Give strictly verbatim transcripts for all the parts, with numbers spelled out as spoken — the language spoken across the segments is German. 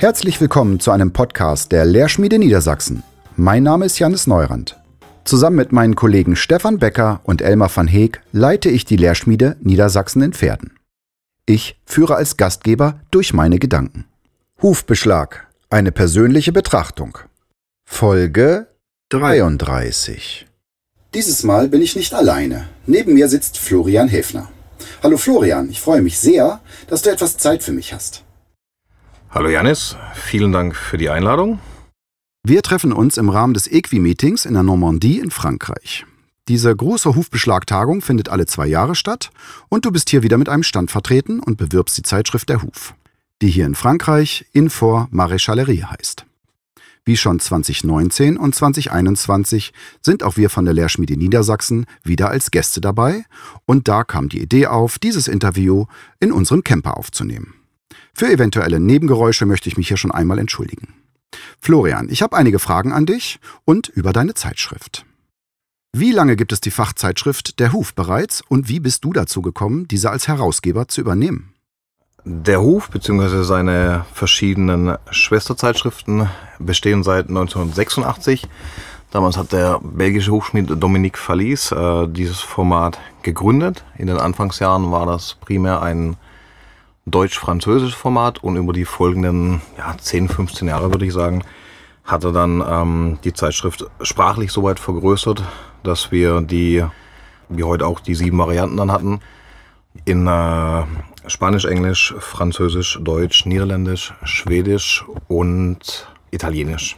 Herzlich willkommen zu einem Podcast der Lehrschmiede Niedersachsen. Mein Name ist Jannis Neurand. Zusammen mit meinen Kollegen Stefan Becker und Elmar van Heek leite ich die Lehrschmiede Niedersachsen in Verden. Ich führe als Gastgeber durch meine Gedanken. Hufbeschlag, eine persönliche Betrachtung. Folge dreiunddreißig. Dieses Mal bin ich nicht alleine. Neben mir sitzt Florian Häfner. Hallo Florian, ich freue mich sehr, dass du etwas Zeit für mich hast. Hallo Jannis, vielen Dank für die Einladung. Wir treffen uns im Rahmen des Equi-Meetings in der Normandie in Frankreich. Diese große Hufbeschlagtagung findet alle zwei Jahre statt und du bist hier wieder mit einem Stand vertreten und bewirbst die Zeitschrift Der Huf, die hier in Frankreich Infor Maréchalerie heißt. Wie schon zwanzig neunzehn und zwanzig einundzwanzig sind auch wir von der Lehrschmiede Niedersachsen wieder als Gäste dabei und da kam die Idee auf, dieses Interview in unserem Camper aufzunehmen. Für eventuelle Nebengeräusche möchte ich mich hier schon einmal entschuldigen. Florian, ich habe einige Fragen an dich und über deine Zeitschrift. Wie lange gibt es die Fachzeitschrift Der Huf bereits und wie bist du dazu gekommen, diese als Herausgeber zu übernehmen? Der Huf bzw. seine verschiedenen Schwesterzeitschriften bestehen seit neunzehnhundertsechsundachtzig. Damals hat der belgische Hufschmied Dominique Fallis äh, dieses Format gegründet. In den Anfangsjahren war das primär ein deutsch-französisches Format und über die folgenden ja, zehn, fünfzehn Jahre, würde ich sagen, hat er dann ähm, die Zeitschrift sprachlich so weit vergrößert, dass wir die, wie heute auch die sieben Varianten dann hatten, in äh, Spanisch, Englisch, Französisch, Deutsch, Niederländisch, Schwedisch und Italienisch.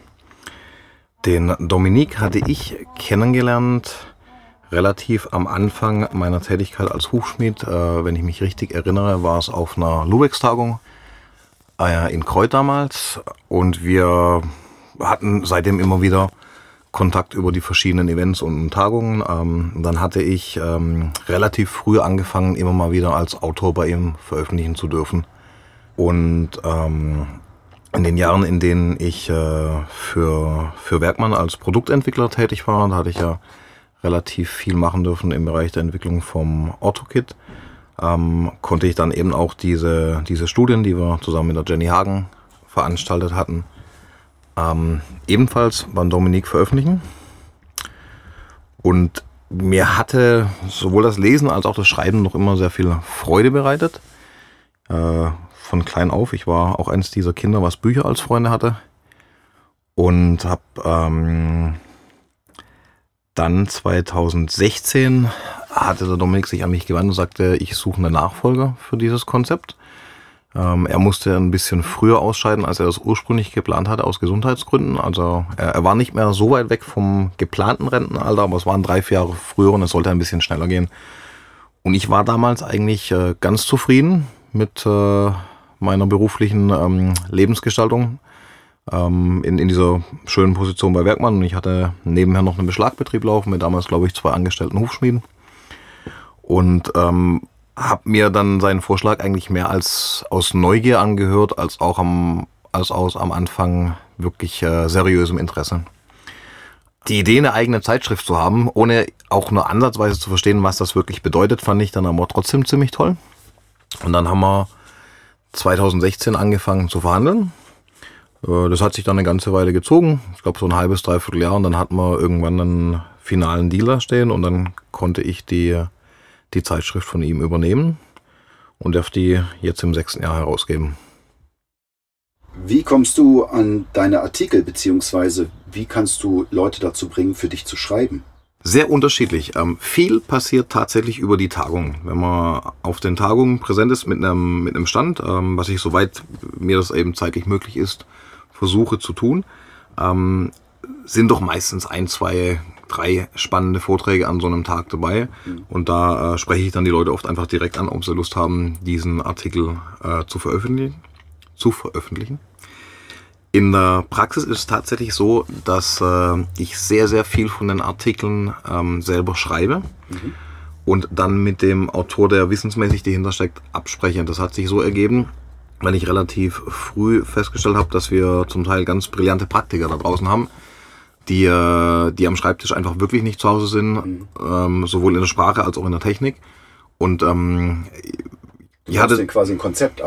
Den Dominique hatte ich kennengelernt relativ am Anfang meiner Tätigkeit als Hufschmied. Äh, wenn ich mich richtig erinnere, war es auf einer Lubex-Tagung äh, in Kreuth damals. Und wir hatten seitdem immer wieder Kontakt über die verschiedenen Events und Tagungen. Ähm, dann hatte ich ähm, relativ früh angefangen, immer mal wieder als Autor bei ihm veröffentlichen zu dürfen. Und ähm, in den Jahren, in denen ich äh, für, für Werkmann als Produktentwickler tätig war, da hatte ich ja relativ viel machen dürfen im Bereich der Entwicklung vom Orthokit. Ähm, konnte ich dann eben auch diese, diese Studien, die wir zusammen mit der Jenny Hagen veranstaltet hatten, ähm, ebenfalls beim Dominique veröffentlichen. Und mir hatte sowohl das Lesen als auch das Schreiben noch immer sehr viel Freude bereitet. Äh, von klein auf, ich war auch eines dieser Kinder, was Bücher als Freunde hatte. Und habe ähm, Dann zweitausendsechzehn hatte der Dominik sich an mich gewandt und sagte, ich suche einen Nachfolger für dieses Konzept. Ähm, er musste ein bisschen früher ausscheiden, als er das ursprünglich geplant hatte, aus Gesundheitsgründen. Also er, er war nicht mehr so weit weg vom geplanten Rentenalter, aber es waren drei, vier Jahre früher und es sollte ein bisschen schneller gehen. Und ich war damals eigentlich äh, ganz zufrieden mit äh, meiner beruflichen ähm, Lebensgestaltung. In, in dieser schönen Position bei Werkmann. Und ich hatte nebenher noch einen Beschlagbetrieb laufen mit damals, glaube ich, zwei angestellten Hufschmieden. Und ähm, habe mir dann seinen Vorschlag eigentlich mehr als aus Neugier angehört, als auch am, als aus am Anfang wirklich äh, seriösem Interesse. Die Idee, eine eigene Zeitschrift zu haben, ohne auch nur ansatzweise zu verstehen, was das wirklich bedeutet, fand ich dann aber trotzdem ziemlich toll. Und dann haben wir zweitausendsechzehn angefangen zu verhandeln. Das hat sich dann eine ganze Weile gezogen, ich glaube so ein halbes, dreiviertel Jahr, und dann hatten wir irgendwann einen finalen Deal da stehen und dann konnte ich die, die Zeitschrift von ihm übernehmen und darf die jetzt im sechsten Jahr herausgeben. Wie kommst du an deine Artikel, beziehungsweise wie kannst du Leute dazu bringen, für dich zu schreiben? Sehr unterschiedlich. Ähm, viel passiert tatsächlich über die Tagung. Wenn man auf den Tagungen präsent ist mit einem, mit einem Stand, ähm, was ich soweit mir das eben zeitlich möglich ist, versuche zu tun, ähm, sind doch meistens ein, zwei, drei spannende Vorträge an so einem Tag dabei. Mhm. Und da äh, spreche ich dann die Leute oft einfach direkt an, ob sie Lust haben, diesen Artikel äh, zu veröffentlichen. Zu veröffentlichen. In der Praxis ist es tatsächlich so, dass äh, ich sehr, sehr viel von den Artikeln ähm, selber schreibe mhm. und dann mit dem Autor, der wissensmäßig dahinter steckt, abspreche. Das hat sich so ergeben, weil ich relativ früh festgestellt habe, dass wir zum Teil ganz brillante Praktiker da draußen haben, die, äh, die am Schreibtisch einfach wirklich nicht zu Hause sind, mhm. ähm, sowohl in der Sprache als auch in der Technik. Und ähm, du hast denn quasi ein Konzept auf.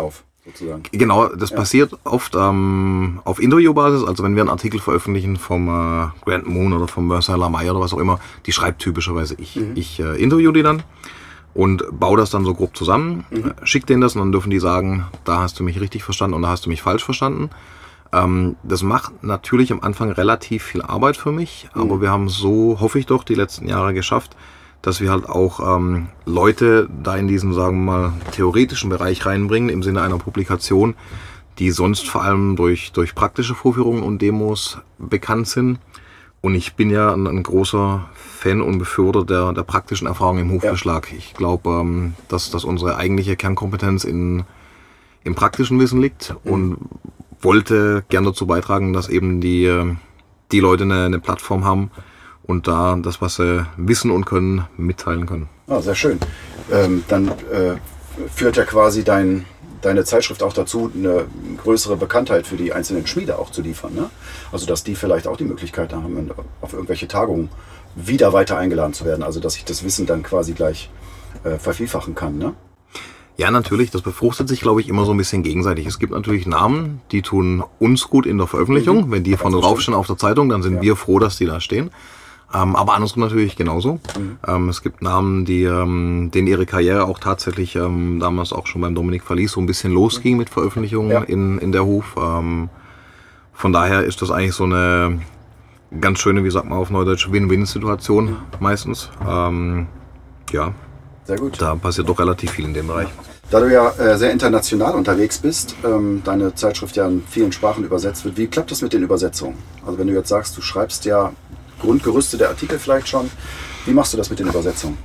sozusagen. Genau, das ja. passiert oft ähm, auf Interviewbasis. Also wenn wir einen Artikel veröffentlichen vom äh, Grant Moon oder vom Mercer Lamay oder was auch immer, die schreibt typischerweise ich. Mhm. Ich äh, interview die dann und baue das dann so grob zusammen, mhm. schicke denen das und dann dürfen die sagen, da hast du mich richtig verstanden und da hast du mich falsch verstanden. Ähm, das macht natürlich am Anfang relativ viel Arbeit für mich, mhm. aber wir haben so, hoffe ich doch, die letzten Jahre geschafft, dass wir halt auch ähm, Leute da in diesen, sagen wir mal, theoretischen Bereich reinbringen, im Sinne einer Publikation, die sonst vor allem durch, durch praktische Vorführungen und Demos bekannt sind. Und ich bin ja ein, ein großer Fan und Befürworter der, der praktischen Erfahrung im Hufbeschlag. Ja. Ich glaube, ähm, dass, dass unsere eigentliche Kernkompetenz in, im praktischen Wissen liegt mhm. und wollte gern dazu beitragen, dass eben die, die Leute eine, eine Plattform haben und da das, was sie wissen und können, mitteilen können. Ah, sehr schön. Ähm, dann äh, führt ja quasi dein, deine Zeitschrift auch dazu, eine größere Bekanntheit für die einzelnen Schmiede auch zu liefern. Ne? Also dass die vielleicht auch die Möglichkeit haben, auf irgendwelche Tagungen wieder weiter eingeladen zu werden. Also dass ich das Wissen dann quasi gleich äh, vervielfachen kann. Ne? Ja, natürlich. Das befruchtet sich, glaube ich, immer so ein bisschen gegenseitig. Es gibt natürlich Namen, die tun uns gut in der Veröffentlichung. Mhm. Wenn die vorne draufstehen auf der Zeitung, dann sind ja. wir froh, dass die da stehen. Ähm, aber andersrum natürlich genauso. Mhm. Ähm, es gibt Namen, die, ähm, denen ihre Karriere auch tatsächlich ähm, damals auch schon beim Dominik Falies so ein bisschen losging mhm. mit Veröffentlichungen ja. in, in der Huf. Ähm, von daher ist das eigentlich so eine ganz schöne, wie sagt man auf Neudeutsch, Win-Win-Situation mhm. meistens. Ähm, ja, sehr gut. Da passiert doch relativ viel in dem Bereich. Da du ja äh, sehr international unterwegs bist, ähm, deine Zeitschrift ja in vielen Sprachen übersetzt wird, wie klappt das mit den Übersetzungen? Also wenn du jetzt sagst, du schreibst ja Grundgerüste der Artikel vielleicht schon, wie machst du das mit den Übersetzungen?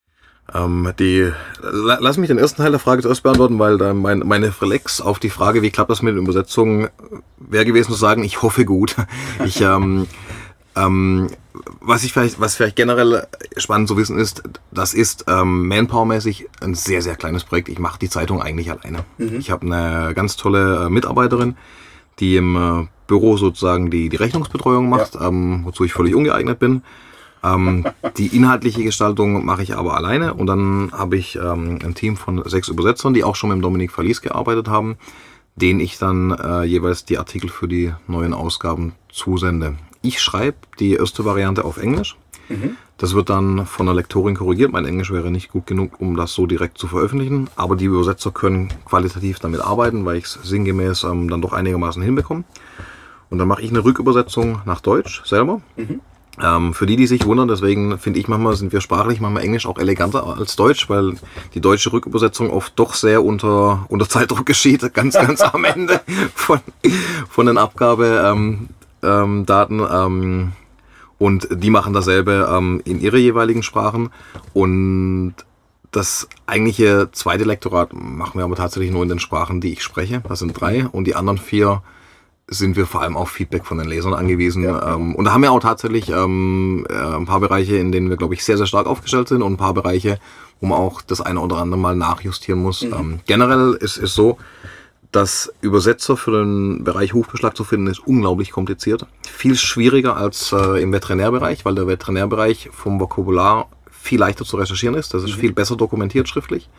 Ähm, die, lass mich den ersten Teil der Frage zuerst beantworten, weil da mein, meine Reflex auf die Frage, wie klappt das mit den Übersetzungen, wäre gewesen zu sagen, ich hoffe gut. Ich, ähm, ähm, was ich vielleicht, was vielleicht generell spannend zu wissen ist, das ist ähm, Manpower-mäßig ein sehr, sehr kleines Projekt. Ich mache die Zeitung eigentlich alleine. Mhm. Ich habe eine ganz tolle äh, Mitarbeiterin, die im äh, Büro sozusagen die, die Rechnungsbetreuung macht, ja. ähm, wozu ich völlig ungeeignet bin. Ähm, die inhaltliche Gestaltung mache ich aber alleine und dann habe ich ähm, ein Team von sechs Übersetzern, die auch schon mit dem Dominik Falies gearbeitet haben, denen ich dann äh, jeweils die Artikel für die neuen Ausgaben zusende. Ich schreibe die erste Variante auf Englisch. Mhm. Das wird dann von der Lektorin korrigiert. Mein Englisch wäre nicht gut genug, um das so direkt zu veröffentlichen. Aber die Übersetzer können qualitativ damit arbeiten, weil ich es sinngemäß ähm, dann doch einigermaßen hinbekomme. Und dann mache ich eine Rückübersetzung nach Deutsch selber. Mhm. Ähm, für die, die sich wundern, deswegen finde ich manchmal, sind wir sprachlich manchmal Englisch auch eleganter als Deutsch, weil die deutsche Rückübersetzung oft doch sehr unter, unter Zeitdruck geschieht, ganz, ganz am Ende von, von den Abgabedaten. Ähm, ähm, ähm, und die machen dasselbe ähm, in ihre jeweiligen Sprachen. Und das eigentliche zweite Lektorat machen wir aber tatsächlich nur in den Sprachen, die ich spreche. Das sind drei. Und die anderen vier sind wir vor allem auf Feedback von den Lesern angewiesen. Ja. Ähm, und da haben wir auch tatsächlich ähm, äh, ein paar Bereiche, in denen wir, glaube ich, sehr, sehr stark aufgestellt sind und ein paar Bereiche, wo man auch das eine oder andere mal nachjustieren muss. Mhm. Ähm, generell ist es so, dass Übersetzer für den Bereich Hufbeschlag zu finden, ist unglaublich kompliziert. Viel schwieriger als äh, im Veterinärbereich, weil der Veterinärbereich vom Vokabular viel leichter zu recherchieren ist. Das ist mhm. viel besser dokumentiert schriftlich.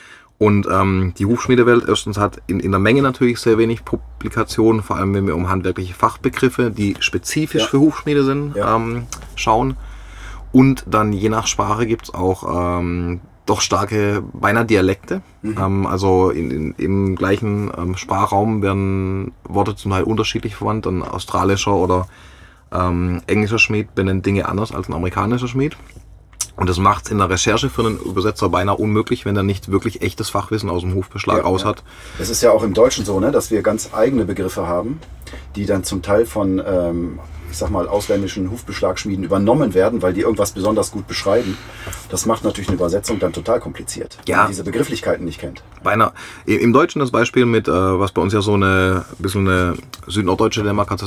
Und ähm, die Hufschmiedewelt erstens hat in, in der Menge natürlich sehr wenig Publikationen, vor allem wenn wir um handwerkliche Fachbegriffe, die spezifisch ja. für Hufschmiede sind, ja. ähm, schauen. Und dann je nach Sprache gibt's auch ähm, doch starke, beinahe Dialekte. Mhm. Ähm, also in, in, im gleichen ähm, Sprachraum werden Worte zum Teil unterschiedlich verwandt. Ein australischer oder ähm, englischer Schmied benennt Dinge anders als ein amerikanischer Schmied. Und das macht es in der Recherche für einen Übersetzer beinahe unmöglich, wenn er nicht wirklich echtes Fachwissen aus dem Hufbeschlag ja, raus ja. hat. Es ist ja auch im Deutschen so, ne, dass wir ganz eigene Begriffe haben, die dann zum Teil von, ähm, ich sag mal, ausländischen Hufbeschlagschmieden übernommen werden, weil die irgendwas besonders gut beschreiben. Das macht natürlich eine Übersetzung dann total kompliziert, ja. wenn man diese Begrifflichkeiten nicht kennt. Beinahe. Im Deutschen das Beispiel mit, äh, was bei uns ja so eine bisschen eine südnorddeutsche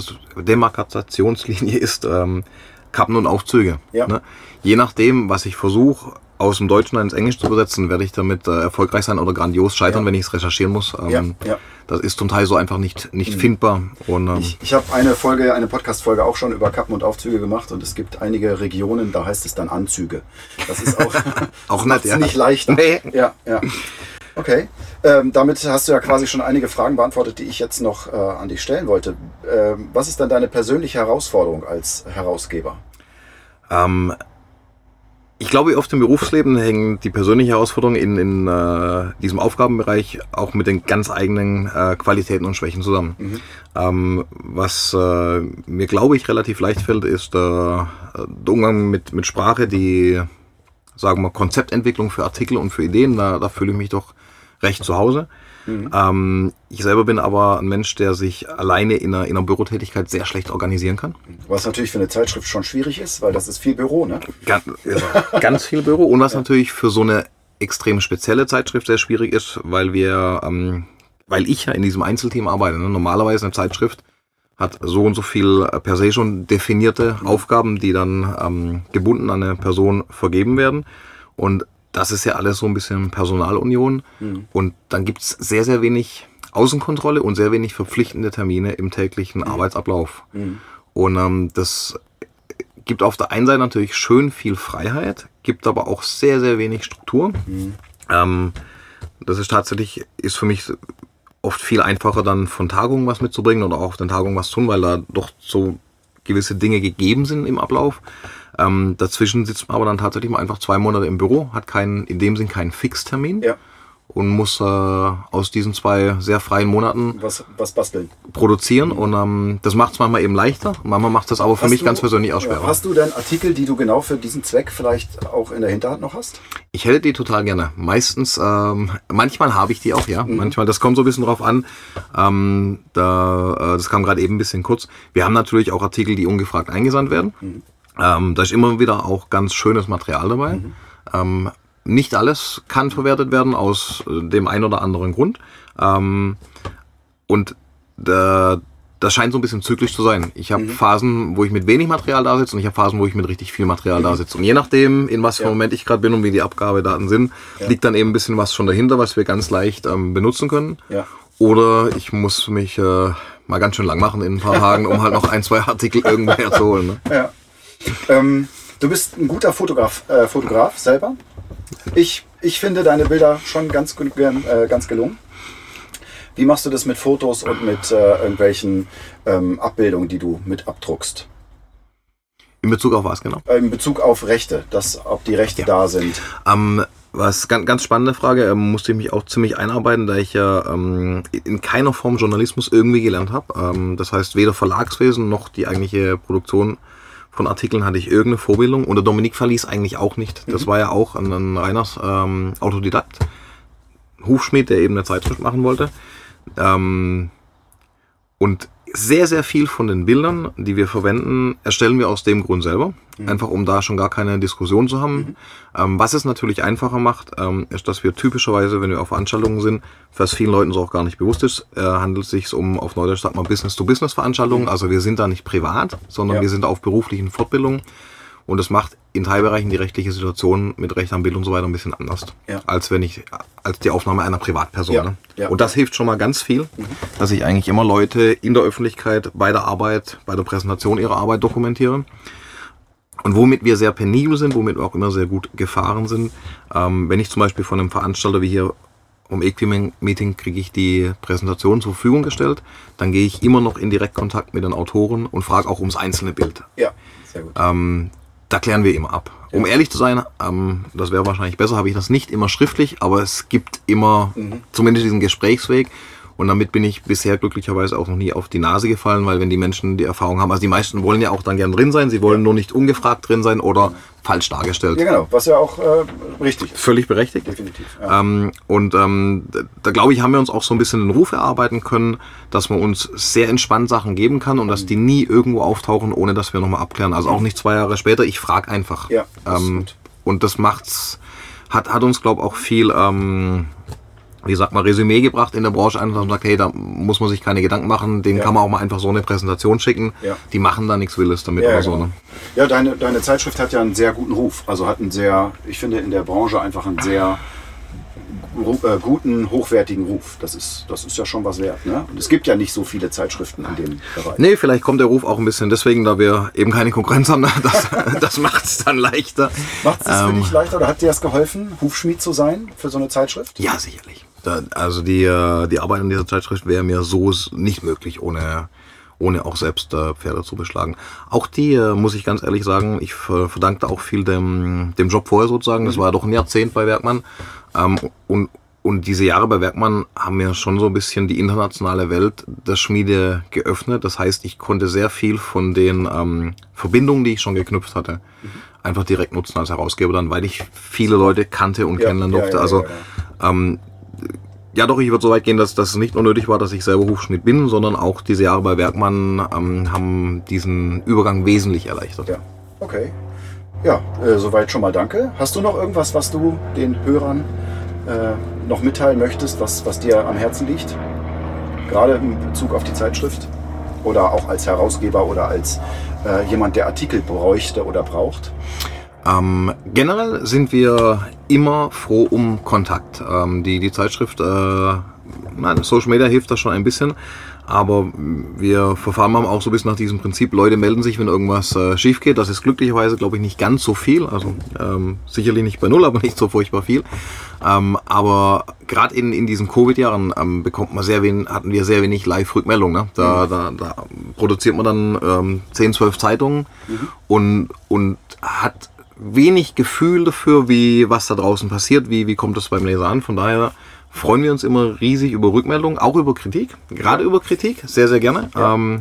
Demarkationslinie ist, ähm, Kappen und Aufzüge. Ja. Ne? Je nachdem, was ich versuche, aus dem Deutschen ins Englisch zu übersetzen, werde ich damit äh, erfolgreich sein oder grandios scheitern, ja. wenn ich es recherchieren muss. Ähm, ja. Ja. Das ist zum Teil so einfach nicht, nicht mhm. findbar. Und, ähm, ich ich habe eine Folge, eine Podcast-Folge auch schon über Kappen und Aufzüge gemacht und es gibt einige Regionen, da heißt es dann Anzüge. Das ist auch, auch nicht, ja. nicht leichter. Nee. Ja, ja. Okay, ähm, damit hast du ja quasi schon einige Fragen beantwortet, die ich jetzt noch äh, an dich stellen wollte. Ähm, was ist dann deine persönliche Herausforderung als Herausgeber? Ähm, ich glaube, oft im Berufsleben hängen die persönliche Herausforderung in, in äh, diesem Aufgabenbereich auch mit den ganz eigenen äh, Qualitäten und Schwächen zusammen. Mhm. Ähm, was äh, mir, glaube ich, relativ leicht fällt, ist äh, der Umgang mit, mit Sprache, die, sagen wir, Konzeptentwicklung für Artikel und für Ideen. Da, da fühle ich mich doch recht zu Hause. Mhm. Ähm, ich selber bin aber ein Mensch, der sich alleine in einer, in einer Bürotätigkeit sehr schlecht organisieren kann. Was natürlich für eine Zeitschrift schon schwierig ist, weil das ist viel Büro, ne? Ganz, ganz viel Büro. Und was ja. natürlich für so eine extrem spezielle Zeitschrift sehr schwierig ist, weil wir, ähm, weil ich ja in diesem Einzelteam arbeite. Ne? Normalerweise eine Zeitschrift hat so und so viel per se schon definierte mhm. Aufgaben, die dann ähm, gebunden an eine Person vergeben werden. Und das ist ja alles so ein bisschen Personalunion. Mhm. Und dann gibt es sehr, sehr wenig Außenkontrolle und sehr wenig verpflichtende Termine im täglichen mhm. Arbeitsablauf. Mhm. Und ähm, das gibt auf der einen Seite natürlich schön viel Freiheit, gibt aber auch sehr, sehr wenig Struktur. Mhm. Ähm, das ist tatsächlich, ist für mich oft viel einfacher, dann von Tagungen was mitzubringen oder auch auf den Tagungen was zu tun, weil da doch so gewisse Dinge gegeben sind im Ablauf. Ähm, dazwischen sitzt man aber dann tatsächlich mal einfach zwei Monate im Büro, hat keinen, in dem Sinn keinen Fixtermin ja. und muss äh, aus diesen zwei sehr freien Monaten was, was basteln. produzieren. Mhm. Und ähm, das macht es manchmal eben leichter, manchmal macht das aber für hast mich du, ganz persönlich auch schwerer. Hast du denn Artikel, die du genau für diesen Zweck vielleicht auch in der Hinterhand noch hast? Ich hätte die total gerne. Meistens, ähm, manchmal habe ich die auch, ja. Mhm. Manchmal, das kommt so ein bisschen drauf an. Ähm, da, äh, das kam gerade eben ein bisschen kurz. Wir haben natürlich auch Artikel, die ungefragt eingesandt werden. Mhm. Ähm, da ist immer wieder auch ganz schönes Material dabei. Mhm. Ähm, nicht alles kann verwertet werden aus dem einen oder anderen Grund. Ähm, und da, das scheint so ein bisschen zyklisch zu sein. Ich habe mhm. Phasen, wo ich mit wenig Material da sitze und ich habe Phasen, wo ich mit richtig viel Material mhm. da sitze. Und je nachdem, in was für einem ja. Moment ich gerade bin und wie die Abgabedaten sind, ja. liegt dann eben ein bisschen was schon dahinter, was wir ganz leicht ähm, benutzen können. Ja. Oder ich muss mich äh, mal ganz schön lang machen in ein paar Tagen, um halt noch ein, zwei Artikel irgendwo herzuholen. Ne? Ja. Ähm, du bist ein guter Fotograf, äh, Fotograf selber. Ich, ich finde deine Bilder schon ganz, äh, ganz gelungen. Wie machst du das mit Fotos und mit äh, irgendwelchen ähm, Abbildungen, die du mit abdruckst? In Bezug auf was genau? In Bezug auf Rechte, dass, ob die Rechte ja. da sind. Ähm, was ganz, ganz spannende Frage, ähm, musste ich mich auch ziemlich einarbeiten, da ich ja ähm, in keiner Form Journalismus irgendwie gelernt habe. Ähm, das heißt, weder Verlagswesen noch die eigentliche Produktion von Artikeln hatte ich irgendeine Vorbildung. Und der Dominik Verlies eigentlich auch nicht. Das mhm. war ja auch ein, ein reiner ähm, Autodidakt. Hufschmied, der eben eine Zeitschrift machen wollte. Ähm, und sehr, sehr viel von den Bildern, die wir verwenden, erstellen wir aus dem Grund selber. Mhm. Einfach um da schon gar keine Diskussion zu haben. Mhm. Ähm, was es natürlich einfacher macht, ähm, ist, dass wir typischerweise, wenn wir auf Veranstaltungen sind, was vielen Leuten so auch gar nicht bewusst ist, äh, handelt es sich um, auf Neudeutsch sagt man, Business-to-Business-Veranstaltungen. Mhm. Also wir sind da nicht privat, sondern ja. wir sind auf beruflichen Fortbildungen. Und das macht in Teilbereichen die rechtliche Situation mit Recht am Bild und so weiter ein bisschen anders, ja. als wenn ich, als die Aufnahme einer Privatperson. Ja. Ne? Ja. Und das hilft schon mal ganz viel, mhm. dass ich eigentlich immer Leute in der Öffentlichkeit bei der Arbeit, bei der Präsentation ihrer Arbeit dokumentiere. Und womit wir sehr penibel sind, womit wir auch immer sehr gut gefahren sind, ähm, wenn ich zum Beispiel von einem Veranstalter wie hier um EQUI-Meeting kriege ich die Präsentation zur Verfügung gestellt, dann gehe ich immer noch in Direktkontakt mit den Autoren und frage auch ums einzelne Bild. Ja, sehr gut. Ähm, Da klären wir immer ab. Um ja. ehrlich zu sein, ähm, das wäre wahrscheinlich besser, habe ich das nicht immer schriftlich, aber es gibt immer mhm. zumindest diesen Gesprächsweg. Und damit bin ich bisher glücklicherweise auch noch nie auf die Nase gefallen, weil wenn die Menschen die Erfahrung haben, also die meisten wollen ja auch dann gern drin sein, sie wollen ja. nur nicht ungefragt drin sein oder falsch dargestellt. Ja genau, was ja auch äh, richtig ist. Völlig berechtigt. Definitiv. Ja. Ähm, und ähm, da, da glaube ich, haben wir uns auch so ein bisschen den Ruf erarbeiten können, dass man uns sehr entspannt Sachen geben kann und dass die nie irgendwo auftauchen, ohne dass wir nochmal abklären. Also auch nicht zwei Jahre später, ich frage einfach. Ja, das ähm, ist gut. Und das macht's, hat, hat uns, glaube ich, auch viel... Ähm, wie sagt man, Resümee gebracht in der Branche an und sagt, hey, da muss man sich keine Gedanken machen, denen ja. kann man auch mal einfach so eine Präsentation schicken. Ja. Die machen da nichts Wildes damit ja, oder genau. so. Ne? Ja, deine, deine Zeitschrift hat ja einen sehr guten Ruf. Also hat einen sehr, ich finde in der Branche einfach einen sehr äh, guten, hochwertigen Ruf. Das ist, das ist ja schon was wert. Ne? Und es gibt ja nicht so viele Zeitschriften in dem Bereich. Nee, vielleicht kommt der Ruf auch ein bisschen deswegen, da wir eben keine Konkurrenz haben. Das, das macht es dann leichter. Macht es ähm, für dich leichter oder hat dir das geholfen, Hufschmied zu sein für so eine Zeitschrift? Ja, sicherlich. Da, also die, die Arbeit an dieser Zeitschrift wäre mir so nicht möglich, ohne... ohne auch selbst äh, Pferde zu beschlagen. Auch die, äh, muss ich ganz ehrlich sagen, ich äh, verdankte auch viel dem, dem Job vorher sozusagen. Das war ja doch ein Jahrzehnt bei Werkmann. Ähm, und, und diese Jahre bei Werkmann haben mir schon so ein bisschen die internationale Welt der Schmiede geöffnet. Das heißt, ich konnte sehr viel von den ähm, Verbindungen, die ich schon geknüpft hatte, mhm. einfach direkt nutzen als Herausgeber dann, weil ich viele Leute kannte und ja, kennenlernen durfte. Ja, ja, also ja, ja. Ähm, Ja doch, ich würde so weit gehen, dass das nicht nur nötig war, dass ich selber Hufschmied bin, sondern auch diese Jahre bei Werkmann ähm, haben diesen Übergang wesentlich erleichtert. Ja, okay. Ja, äh, soweit schon mal danke. Hast du noch irgendwas, was du den Hörern äh, noch mitteilen möchtest, was, was dir am Herzen liegt? Gerade in Bezug auf die Zeitschrift? Oder auch als Herausgeber oder als äh, jemand, der Artikel bräuchte oder braucht? Ähm, generell sind wir immer froh um Kontakt. Ähm, die, die Zeitschrift, äh, nein, Social Media hilft da schon ein bisschen, aber wir verfahren auch so ein bisschen nach diesem Prinzip, Leute melden sich, wenn irgendwas äh, schief geht. Das ist glücklicherweise, glaube ich, nicht ganz so viel, also ähm, sicherlich nicht bei null, aber nicht so furchtbar viel. Ähm, aber gerade in, in diesen Covid-Jahren ähm, bekommt man sehr wenig, hatten wir sehr wenig Live-Rückmeldung. Ne? Da, mhm. da, da produziert man dann ähm, zehn, zwölf Zeitungen mhm. und, und hat wenig Gefühl dafür, wie was da draußen passiert, wie, wie kommt das beim Leser an. Von daher freuen wir uns immer riesig über Rückmeldungen, auch über Kritik, gerade über Kritik, sehr, sehr gerne. Ja. Ähm,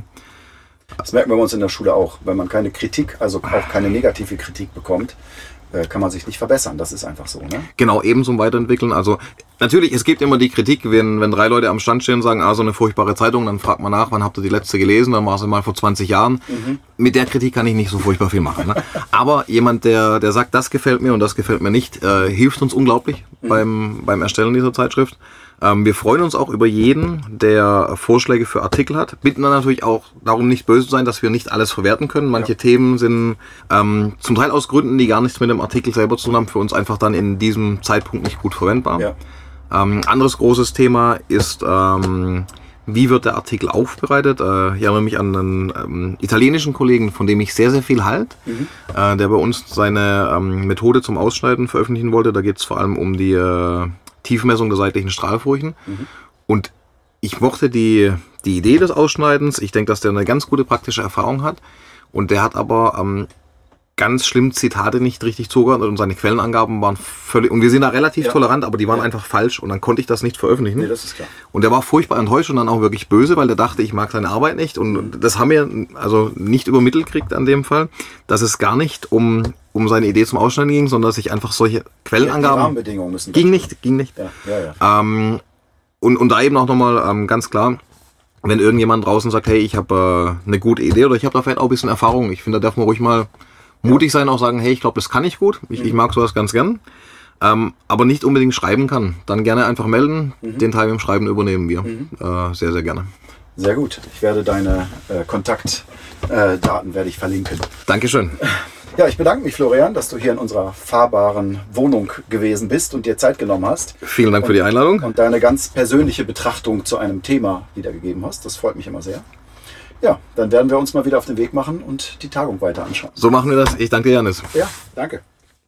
das merken wir bei uns in der Schule auch. Wenn man keine Kritik, also auch keine negative Kritik bekommt, kann man sich nicht verbessern. Das ist einfach so, ne? Genau, ebenso weiterentwickeln. Also natürlich, es gibt immer die Kritik, wenn, wenn drei Leute am Stand stehen und sagen, ah, so eine furchtbare Zeitung, dann fragt man nach, wann habt ihr die letzte gelesen? Dann war sie mal vor zwanzig Jahren. Mhm. Mit der Kritik kann ich nicht so furchtbar viel machen. Ne? Aber jemand, der, der sagt, das gefällt mir und das gefällt mir nicht, äh, hilft uns unglaublich mhm. beim, beim Erstellen dieser Zeitschrift. Ähm, wir freuen uns auch über jeden, der Vorschläge für Artikel hat. Bitten dann natürlich auch darum, nicht böse zu sein, dass wir nicht alles verwerten können. Manche ja. Themen sind ähm, zum Teil aus Gründen, die gar nichts mit dem Artikel selber zu tun haben, für uns einfach dann in diesem Zeitpunkt nicht gut verwendbar. Ja. Ähm, anderes großes Thema ist, ähm, wie wird der Artikel aufbereitet? Äh, ich erinnere mich an einen ähm, italienischen Kollegen, von dem ich sehr, sehr viel halte, mhm. äh, der bei uns seine ähm, Methode zum Ausschneiden veröffentlichen wollte. Da geht es vor allem um die äh, Tiefmessung der seitlichen Strahlfurchen. Mhm. Und ich mochte die, die Idee des Ausschneidens. Ich denke, dass der eine ganz gute praktische Erfahrung hat. Und der hat aber ähm, ganz schlimm Zitate nicht richtig zugehört und seine Quellenangaben waren völlig, und wir sind da relativ ja. tolerant, aber die waren ja. einfach falsch und dann konnte ich das nicht veröffentlichen. Nee, das ist klar. Und der war furchtbar enttäuscht und dann auch wirklich böse, weil der dachte, ich mag seine Arbeit nicht und mhm. das haben wir also nicht übermittelt gekriegt an dem Fall, dass es gar nicht um, um seine Idee zum Ausschneiden ging, sondern dass ich einfach solche Quellenangaben... Die Rahmenbedingungen müssen... Ging nicht, ging nicht. Ja, ja, ja. Ähm, und, und da eben auch nochmal ähm, ganz klar, wenn irgendjemand draußen sagt, hey, ich habe äh, eine gute Idee oder ich habe da vielleicht auch ein bisschen Erfahrung, ich finde, da darf man ruhig mal mutig sein, auch sagen, hey, ich glaube, das kann ich gut, ich, mhm. ich mag sowas ganz gern, ähm, aber nicht unbedingt schreiben kann. Dann gerne einfach melden, mhm. den Teil im Schreiben übernehmen wir. Mhm. Äh, sehr, sehr gerne. Sehr gut. Ich werde deine äh, Kontaktdaten äh, werde ich verlinken. Dankeschön. Ja, ich bedanke mich, Florian, dass du hier in unserer fahrbaren Wohnung gewesen bist und dir Zeit genommen hast. Vielen Dank und, für die Einladung. Und deine ganz persönliche Betrachtung zu einem Thema wiedergegeben hast. Das freut mich immer sehr. Ja, dann werden wir uns mal wieder auf den Weg machen und die Tagung weiter anschauen. So machen wir das. Ich danke dir, Janis. Ja, danke.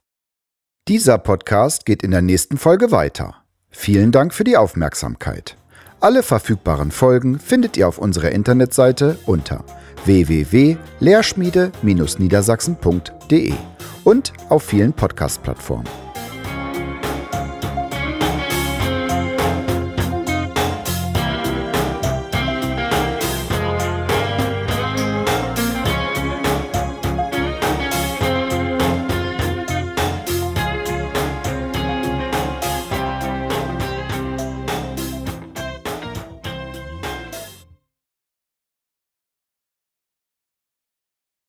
Dieser Podcast geht in der nächsten Folge weiter. Vielen Dank für die Aufmerksamkeit. Alle verfügbaren Folgen findet ihr auf unserer Internetseite unter w w w punkt lehrschmiede Bindestrich niedersachsen punkt de und auf vielen Podcast-Plattformen.